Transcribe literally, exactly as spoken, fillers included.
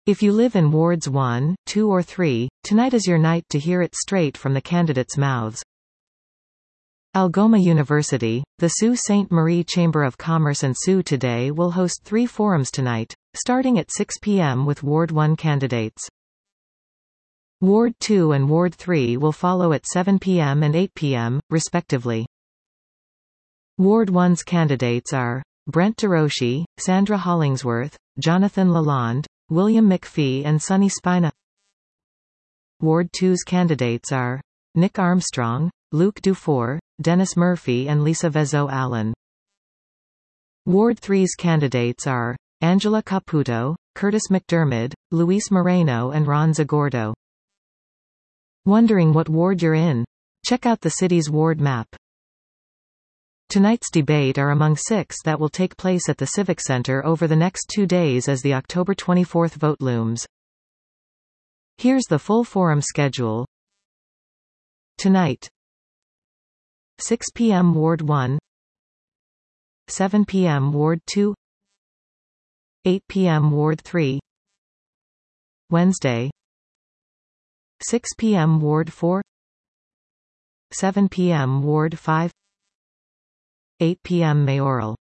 If you live in wards one, two or three, tonight is your night to hear it straight from the candidates' mouths. Algoma University, the Sault Ste. Marie Chamber of Commerce and Sault today will host three forums tonight, starting at six p m with Ward one candidates. Ward two and Ward three will follow at seven p m and eight p m, respectively. Ward one's candidates are Brent DeRoche, Sandra Hollingsworth, Jonathan Lalonde, William McPhee and Sonny Spina. Ward two's candidates are Nick Armstrong, Luke Dufour, Dennis Murphy and Lisa Vezzo-Allen. Ward three's candidates are Angela Caputo, Curtis McDermott, Luis Moreno and Ron Zagordo. Wondering what ward you're in? Check out the city's ward map. Tonight's debate are among six that will take place at the Civic Center over the next two days as the October twenty-fourth vote looms. Here's the full forum schedule. Tonight, six p m Ward one, seven p m Ward two, eight p m Ward three. Wednesday, six p m Ward four, seven p m Ward five, eight p m Mayoral.